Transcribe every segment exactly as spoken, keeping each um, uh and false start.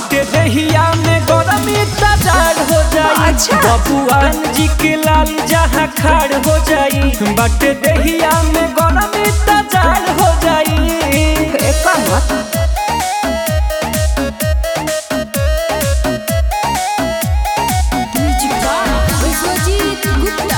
बाटे दहिया में गरमी तजार हो जाई। अच्छा। बबुआन जी के लाल जहाँ खाड़ हो जाई। बाटे दहिया में गरमी तजार हो जाई। एका मत विश्वजीत गुप्ता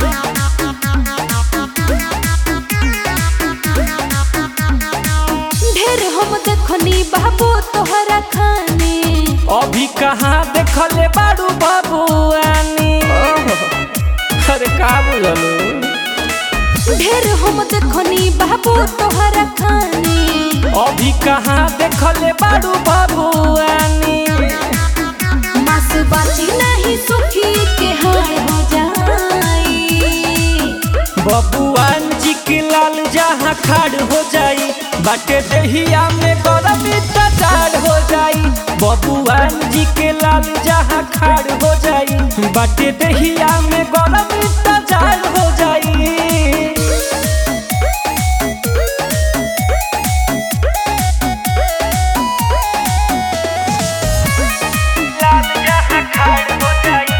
ढेर हम देखनी बाबू तोहरा खाने अभी कहाँ देखले बारू बबुआनी। अरे का बुझलू ढेर हम देखनी बाबू तोहरा खाने अभी कहाँ देखले बारू बबुआनी। मास बाची नहीं सुखी के हार हो जाई। बबुआन जी के लाल जहाँ खाड़ हो जाई। बाटे दहिया में गरमी तजार हो जाई। बबुआन जी के लाल जहाँ खाड़ हो जाई। बाटे दहिया में गरमी तजार हो जाई। लाल जहाँ खाड़ हो जाई,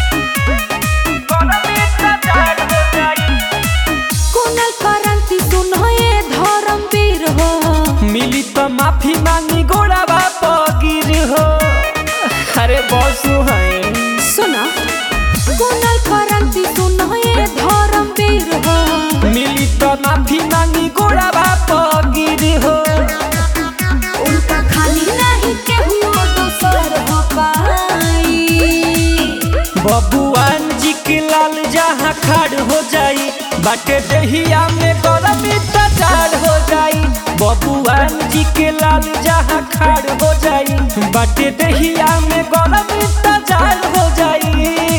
गरमी तजार हो जाई। कोनल करंती सुनो ये धर्मवीर हो मिली तो माफी मांगी गोड़ा बाप गिर हो। अरे बसु हैं सुना कोनल करंती सुनो ये धर्मवीर हो मिली तो माफी मांगी गोड़ा बाप गिर हो। उनका खाली नहीं केहू दूसर हो पाई। बबुआन जी के लाल जहाँ खाड़ हो जाई। बाटे दहिया में गरमी तजार हो जाई। बबुआन जी के लाल जहाँ खाड़ हो जाई। बाटे दहिया में गरमी तजार हो जाई।